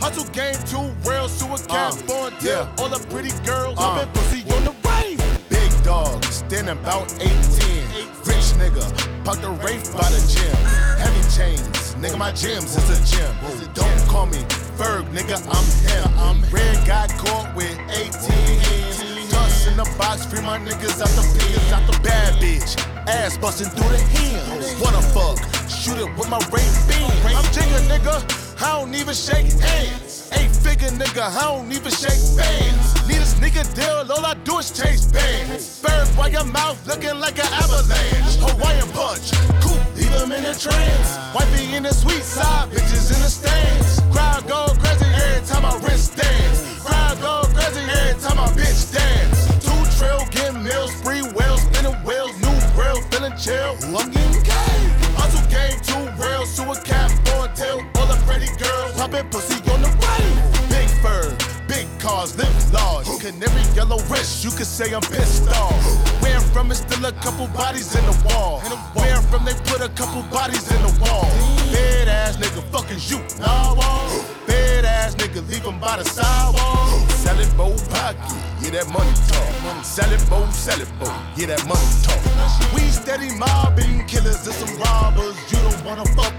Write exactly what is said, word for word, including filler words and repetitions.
Hustle game too real, so a cat Uh, born yeah. All the pretty girls, Uh. I've been pussy on the way. Big dog, standing about eighteen. Rich nigga, park the Wraith by the gym. Heavy chains, nigga, my gyms is a gym. Don't call me Ferg, nigga, I'm him. Red got caught with eighteen. Tuss in the box, free my niggas out the pins. Out the bad bitch, ass busting through the hems. Wanna fuck, shoot it with my Wraith beam. I'm Jigga, nigga, I don't even shake hands. Eight figure nigga, I don't even shake bands. Need a sneaker deal, all I do is chase bands. Bird by your mouth looking like an avalanche. Hawaiian punch, cool, leave them in a trance. Wifey in the sweet side, bitches in the stands. Crowd go crazy every time my wrist dance. Crowd go crazy every time my bitch dance. Two trail, getting meals, free whales, spinning wheels, new grill, feeling chill. I'm getting gay. Hustle game too real, so a cat born tail. All the pretty girls, poppin' pussy on the way. Big fur, big cars, live large. Canary yellow wrist, you could say I'm pissed off. Where I'm from, it's still a couple bodies in the wall. Where I'm from, they put a couple bodies in the wall. Bad ass nigga, fucking you, nah wall. Bad ass nigga, leave him by the sidewalk. Sell it, bo, pocket, yeah, that money talk. Sell it, bo, sell it, bo, yeah, that money talk. We steady mobbing killers and some robbers. You don't wanna fuck